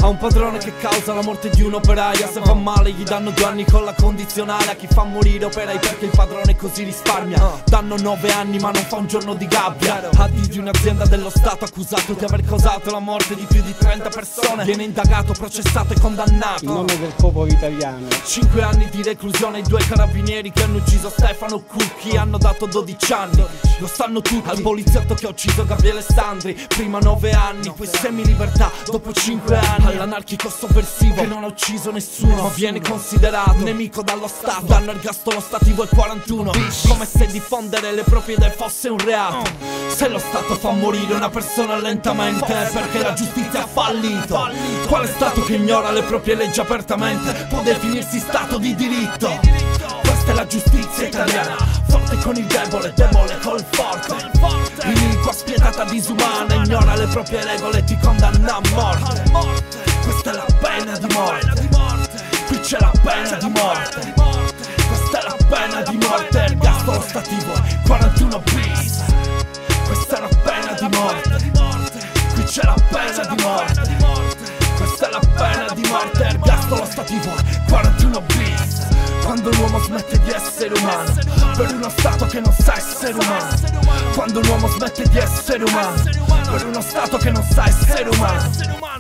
A un padrone che causa la morte di un'operaia, se fa male gli danno 2 anni con la condizionale. A chi fa morire operai perché il padrone così risparmia, danno 9 anni ma non fa un giorno di gabbia. Addi di un'azienda dello Stato accusato di aver causato la morte di più di 30 persone, viene indagato, processato e condannato in nome del popolo italiano. 5 anni di reclusione ai 2 carabinieri che hanno ucciso Stefano Cucchi, hanno dato 12 anni. Lo sanno tutti. Al poliziotto che ha ucciso Gabriele Sandri, prima 9 anni, poi semi-libertà dopo 5 anni. All'anarchico sovversivo che non ha ucciso nessuno, ma viene considerato nemico dallo Stato. Danno ergastolo stativo al 41, come se diffondere le proprie idee fosse un reato. Se lo Stato fa morire una persona lentamente è perché la giustizia ha fallito. Quale Stato che ignora le proprie leggi apertamente può definirsi Stato di diritto? Questa è la giustizia italiana, forte con il debole, debole col forte. Iniqua, spietata, disumana, ignora le proprie regole e ti condanna a morte. Questa è la pena di morte, qui c'è la pena di morte. Questa è la pena di morte, ergastolo stativo 41 bis. Questa è la pena di morte, qui c'è la pena di morte. Questa è la pena di morte, ergastolo stativo 41 bis. Quando l'uomo smette di essere umano per uno Stato che non sa essere umano. Quando l'uomo smette di essere umano per uno Stato che non sa essere umano.